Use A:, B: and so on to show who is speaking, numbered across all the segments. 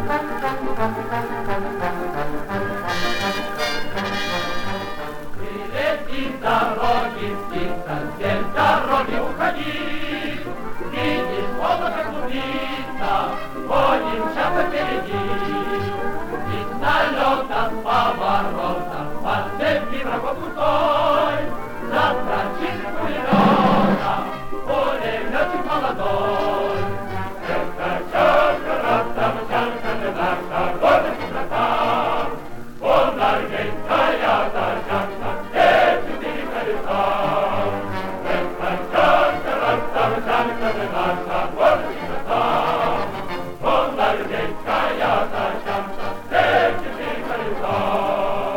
A: Из дороги, птица, вдоль дороги уходи, видишь, облако клубится, гонимся попереди. Из налета с поворотом, по цепи врагов густой, заскочит пулемета, пулеметчик молодой. Это чашка, растамчанка, наша гордость и краса, полнармейская тачанка, все четыре колеса. Это чашка, растамчанка, наша гордость и краса, полнармейская тачанка, все четыре колеса.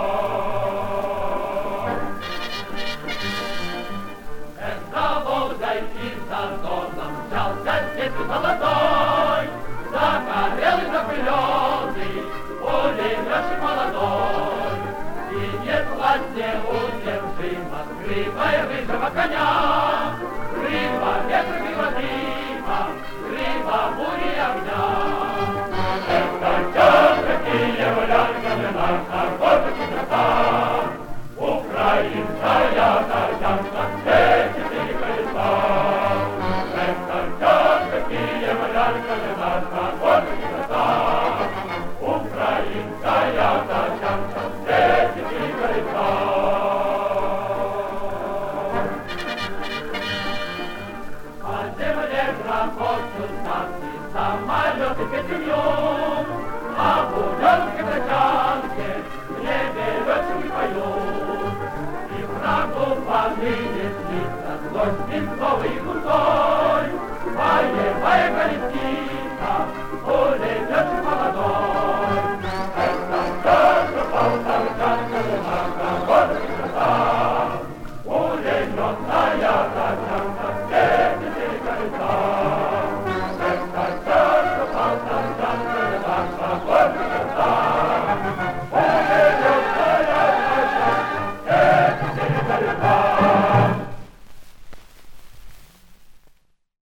A: За Волгой и за Доном мчался степью золотой, загорелый, запыленный, пулеметчик молодой. И нет власти удержима гривой рыжего коня, грива ветра, грива дыма, грива бури огня. Это чашка киевлянка, наша гордость и краса, украинская тачанка, все четыре колеса. Это чашка киевлянка, наша гордость и краса, украинская тачанка, все четыре колеса. По земле грохочут танки, самолеты петлем, а в Ульяновской тачанке в небе летчики поют. И врагу поныне снится злость свинцовой и густой, боевая колесница,